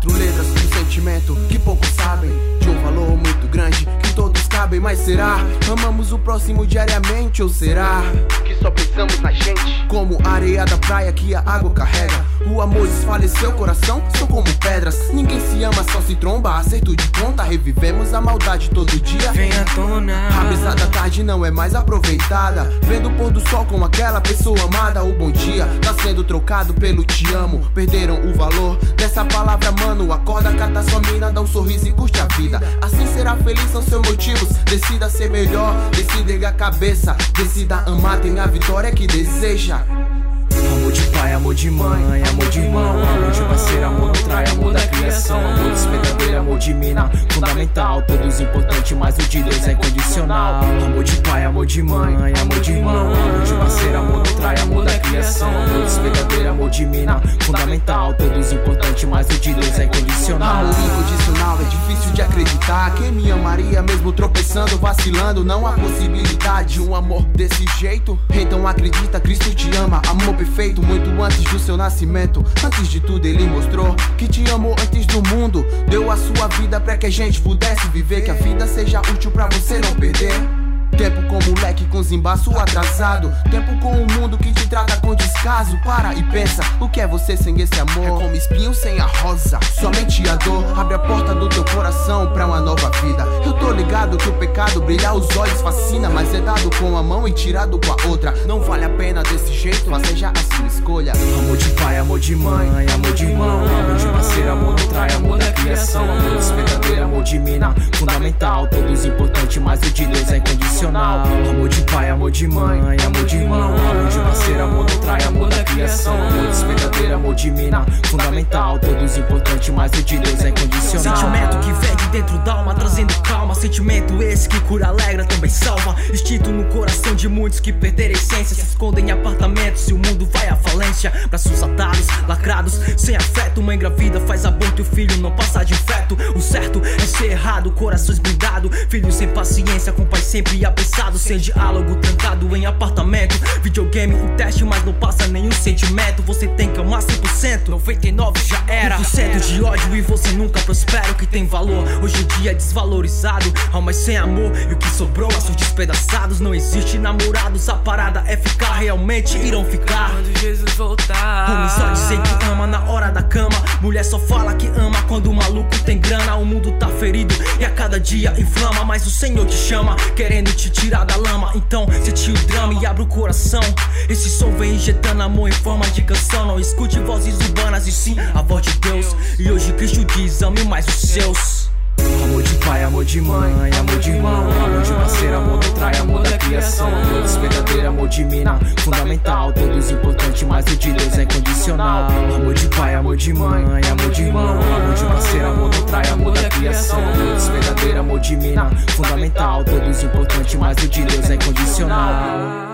4 letras, um sentimento que poucos sabem, de um valor muito grande que todos cabem. Mas será? Amamos o próximo diariamente ou será que só pensamos na gente? Como a areia da praia que a água carrega, o amor desfaleceu, coração são como pedras. Ninguém se ama, só se tromba, acerto de conta. Revivemos a maldade todo dia, vem à tona. A brisa da tarde não é mais aproveitada, vendo o pôr do sol com aquela pessoa amada. O bom dia tá sendo trocado pelo te amo. Perderam o valor dessa palavra, mano. Acorda, cata sua mina, dá um sorriso e curte a vida. Assim será feliz, são seus motivos. Decida ser melhor, decida erguer a cabeça, decida amar, tem a vitória que deseja. Amor de pai, amor de mãe, amor de irmão, amor de parceiro, amor não trai, amor da criação, amor despedadeiro, amor de mina, fundamental, todos importantes, mas o de Deus é incondicional. Amor de pai, amor de mãe, amor de irmão, amor de parceiro, amor não trai, amor da criação, amor despedadeiro, amor de mina, fundamental, todos importantes, mas o de Deus é incondicional. Amor incondicional é difícil de acreditar. Quem me amaria mesmo tropeçando, vacilando? Não há possibilidade de um amor desse jeito. Então acredita, Cristo te ama, amor perfeito, muito antes do seu nascimento. Antes de tudo ele mostrou que te amou antes do mundo. Deu a sua vida pra que a gente pudesse viver, que a vida seja útil pra você não perder. Tempo com moleque com zimbaço atrasado, tempo com o mundo que te trata com descaso. Para e pensa, o que é você sem esse amor? É como espinho sem a rosa, somente a dor abre a porta do teu coração pra uma nova vida. Eu tô ligado que o pecado brilhar os olhos fascina, mas é dado com a mão e tirado com a outra. Não vale a pena desse jeito, mas seja a sua escolha. Amor de pai, amor de mãe, amor de irmão, amor de parceiro, amor não trai, amor da criação, amor despedadeiro, amor de mina, fundamental, todos importantes, mas o de Deus é incondicional. Amor de pai, amor de mãe, amor de irmão, amor de parceiro, amor não trai, amor da criação, amor despedadeiro, amor de mina, fundamental, todos importantes, mas o de Deus é incondicional. Sentimento que vem de dentro da alma, trazendo calma. Sentimento esse que cura, alegra, também salva. Instinto no coração de muitos que perderam a essência, se escondem em apartamentos e o mundo vai à falência. Braços atados, lacrados, sem afeto. Mãe engravida, faz aborto e o filho não passa de feto. O certo é ser errado, corações blindados. Filhos sem paciência, com pai sempre apressado, sem diálogo, trancado em apartamento. Videogame em teste, mas não passa nenhum sentimento. Você tem que amar 100%, 99% já era. 1% de ódio e você nunca prospera. O que tem valor hoje em dia é desvalorizado. Almas sem amor e o que sobrou, laços despedaçados. Não existe namorados, a parada é ficar. Realmente irão ficar quando Jesus voltar. Homem só dizer que ama na hora da cama, mulher só fala que ama quando o maluco tem grana. O mundo tá ferido e a cada dia inflama, mas o Senhor te chama, querendo te tirar da lama. Então sente o drama e abre o coração. Esse som vem injetando amor em forma de canção. Não escute vozes urbanas e sim a voz de Deus. E hoje Cristo diz, ame mais os seus. Amor de pai, amor de mãe, amor de irmão, amor de parceiro, amor não trai, amor da criação, amor despedadeiro, amor de mina, fundamental, todos importantes, mas o de Deus é incondicional. Amor de pai, amor de mãe, amor de irmão, amor de parceiro, amor não trai, amor da criação, amor despedadeiro, amor de mina, fundamental, todos importantes, mas o de Deus é incondicional.